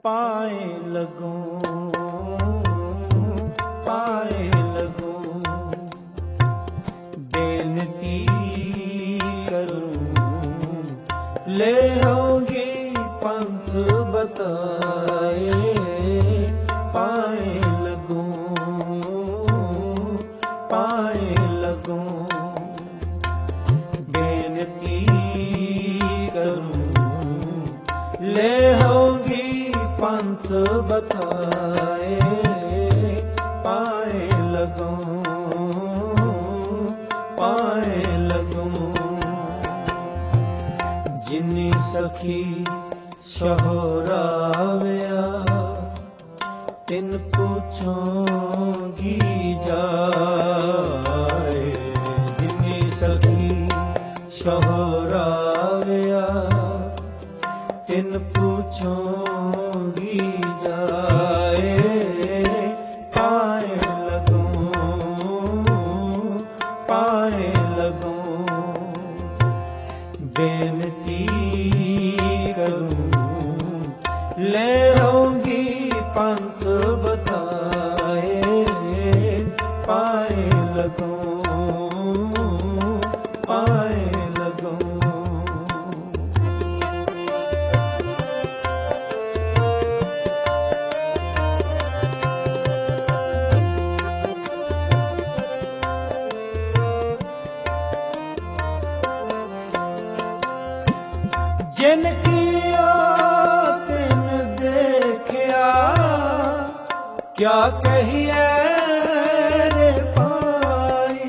पाए लगूं, पाए लगूं। बेनती करूं ले होगी पंथ बताए, पाए लगूं, पाए लगूं। बेनती करूं ले होगी पंथ बताए, पाए लगूं, पाए लगूं। जिनी सखी शहोराव्या तिन पूछोगी जाए, जिनी सखी शहोराव्या तिन पूछोगी जाए, पाए लगूं, पाए लगूं। बेनती करूं ले होगी पंथ बताए, पाए लगूं, पाए लगूं। जिन किया तिन देखिया, क्या कहिए रे भाई।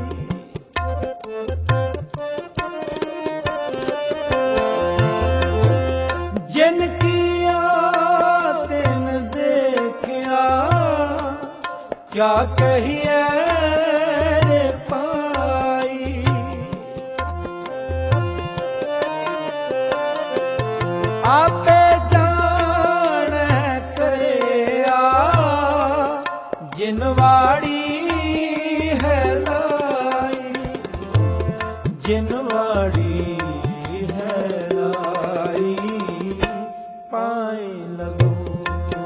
जिन किया तिन देखिया, क्या कहिए रे भाई। आपे जान करया जिनवाड़ी है लाई, जिनवाड़ी है लाई, पाए लगूं,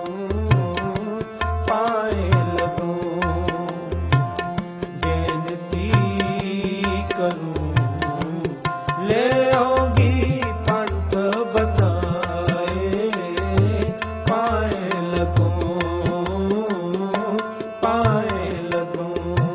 पाए लगूं। बेनती करूं ले होगी पंथ बताए, पाए लगूं, पाए लगूं।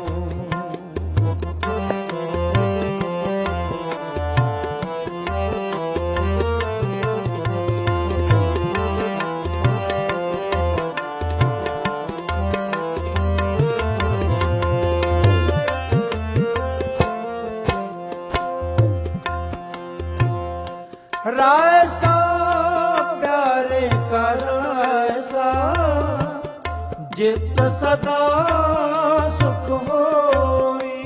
राय सा प्यारे का राय सा, जित सदा सुख होई।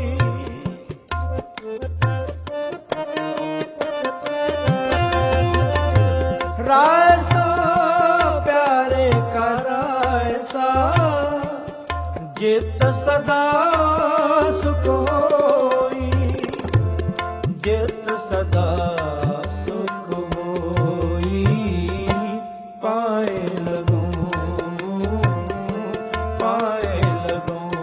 राय सा प्यारे का राय सा, जित सदा सुख होई, जित सदा सुख होई, पाए लगूं, पाए लगूं।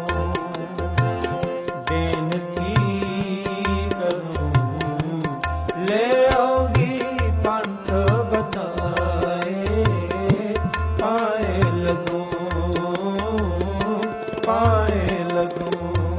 बेनती करूं ले होगी पंथ बताए, पाए लगूं, पाए लगूं।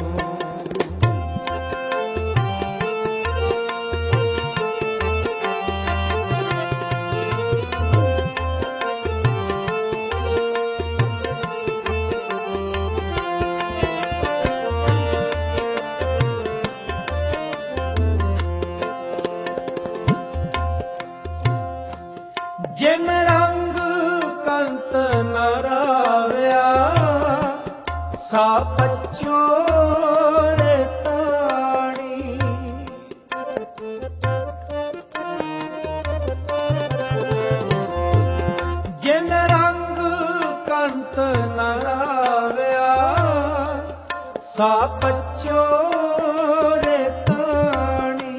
जिन रंग कंत न राव्या सा पच्चो रे ताणी। जिन रंग कंत न राव्या सा पच्चो रे ताणी।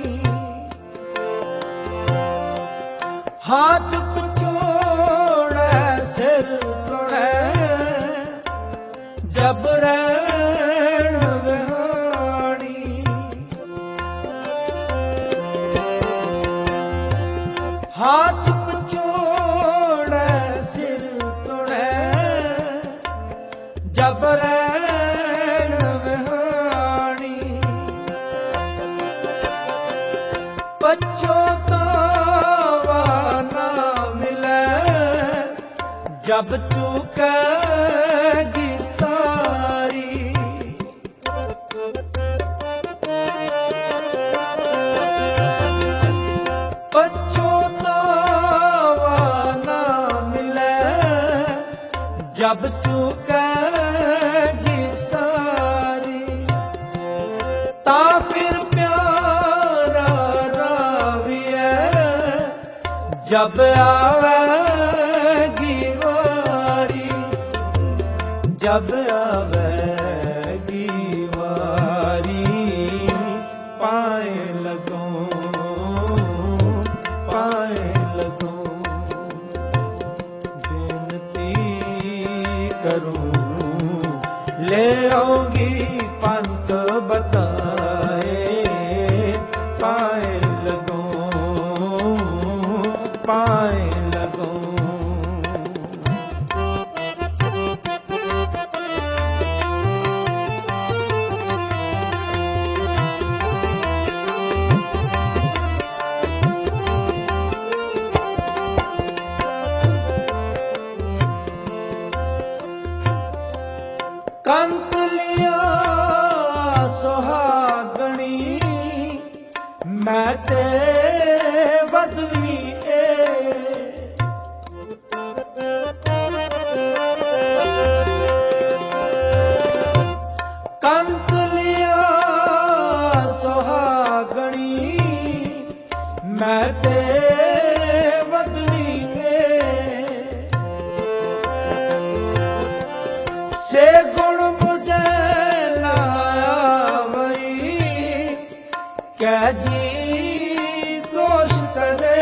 हाथ पचोड़े से जब रैण विहाणी। हाथ पछोड़े सिर तुड़े जब रैण विहाणी। पछोतावा ना मिले जब चूकेगी सारी। पछोतावा ना मिले जब चूकेगी सारी। ता फिर प्यारा राविए जब आवेगी वारी। जब आवेगी वारी पाए लगूं पाए लगूं। बेनती करूं ले आऊंगी पंथ बताए पाए लगूं पाए लगूं। कंत लिया सुहागणी मैं ते बदवी ए। कंत लिया सुहागणी मैं ते बदवी ए। से गुण मुझे लावई कै जी दोष करे।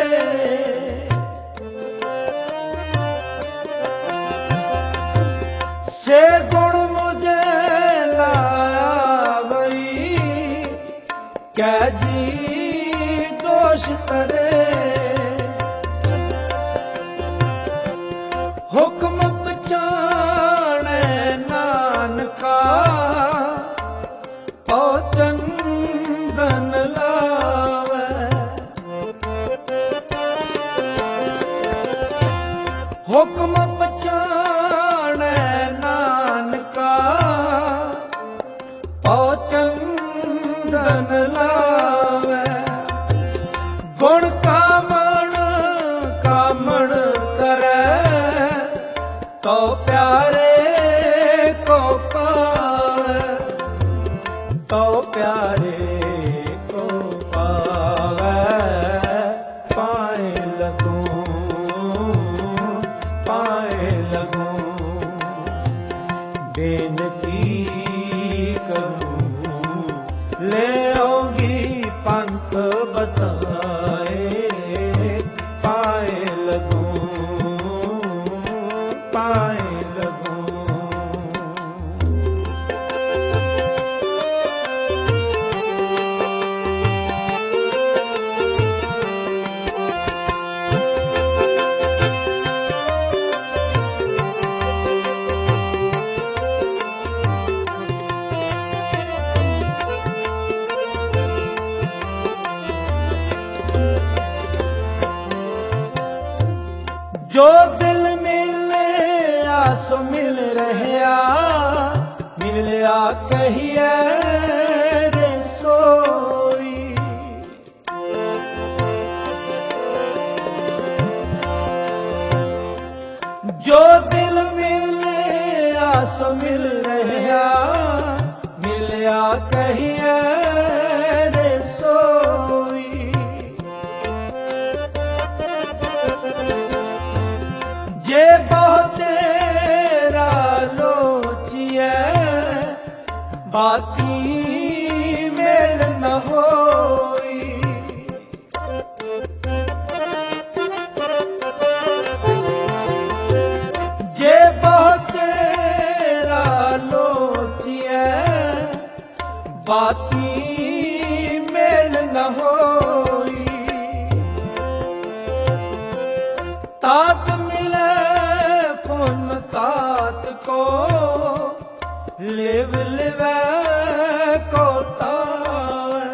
से गुण मुझे लावई कै जी दोष करे। हुक्म पछाणे नानका ओ चंदन लावे। हुक्म पछाणे नानका ओ चंदन लावे। गुण कामण कामण करे तो प्यारे को पावे। तो प्यारे को पावे पाए लगूं पाए लगूं। बेनती करूं ले आऊंगी पंथ बताए पाए लगूं पाए लगूं। जो दिल मिले सो मिल रहा मिलिया कहिए रे सोई। जो दिल मिले सो मिल रहा मिलिया कहिए रे सोई। जे बहुत तेरा लोचिए बाकी मेल न होई। जे बहुत तेरा लो बाती मेल न होई। तात मिले पुन तात को, लिव लिवै को तावै।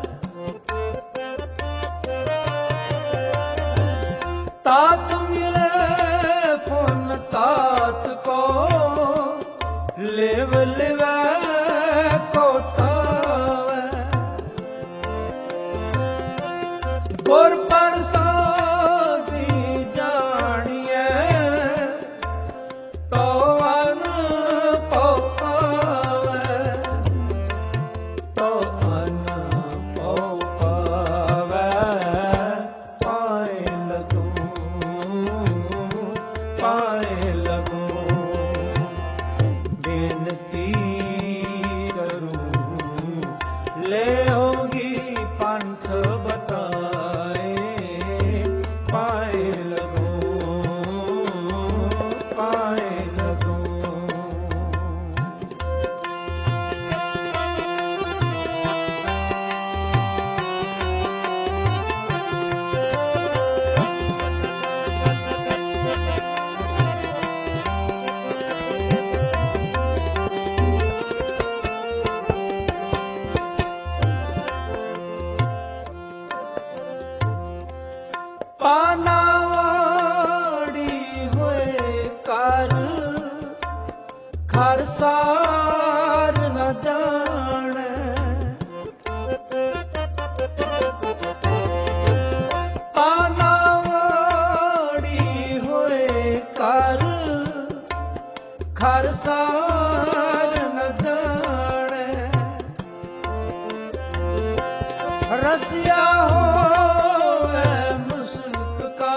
तात मिले पुन तात को, लिव लिवै को तावै। गुर प्रसादी जानिए, तो अन पौ पावै। तो अन पौ पावै, पाए लगूं, पाए लगूं। बेनती करूं, ले होगी पंथ बताए। पाए लगूं, पाए लगूं। पानावाड़ी होए कर, खरसार न जाने। पानावाड़ी होए कर, खरसार न जाने। रसिया होवे मुस्क का,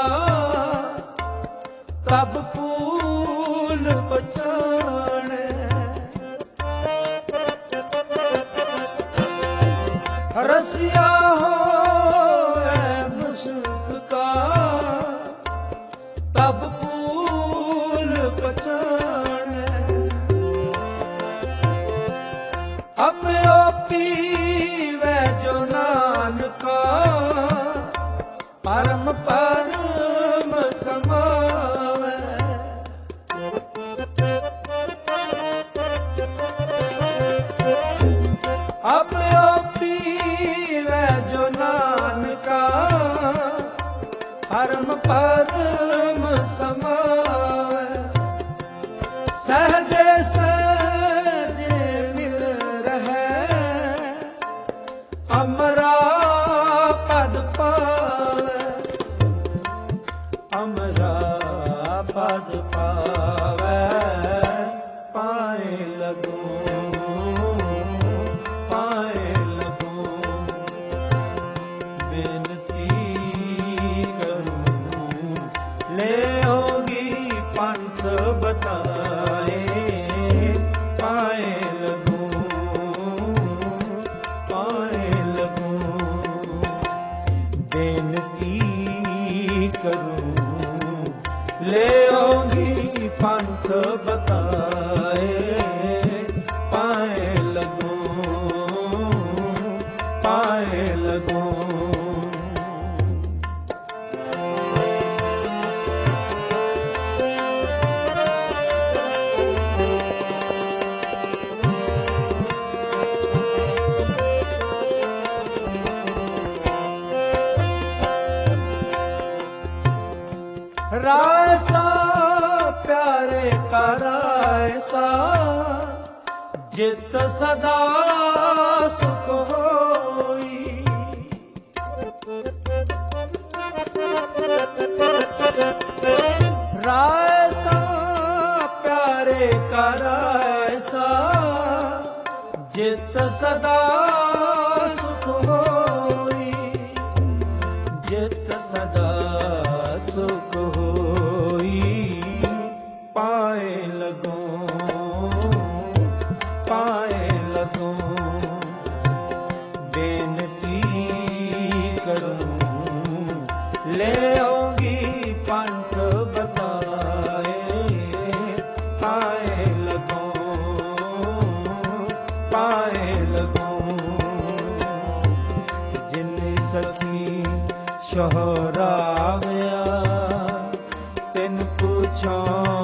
तब फूल पछाणे। रसिया होवे मुस्क का, तब फूल पछाणे। अपयो पीवे जो नानका, परम परम समावै। अपयो पीवे जो नानका, परम परम समावै। सहजे सहजे मिल रहे, अमरा पद पावै। अमरा पद पावै, पाए लगूं, पाए लगूं। बेनती करूं, ले होगी पंथ बताए। पाए लगूं, पाए लगूं। बेनती करूं, ले होगी पंथ बताए। पाए लगूं, पाए लगूं। रायसा प्यारे का रायसा, जित सदा सुख होई। रायसा प्यारे का रायसा, जित सदा सुख होई। जित सदा सुख होई, पाए लगूं, पाए लगूं। बेनती करूं, ले होगी पंथ बताए। पाए लगूं, पाए लगूं। ਛੋਹਰਾਵਿਆ ਤਿਨ ਪੁੱਛਾਂ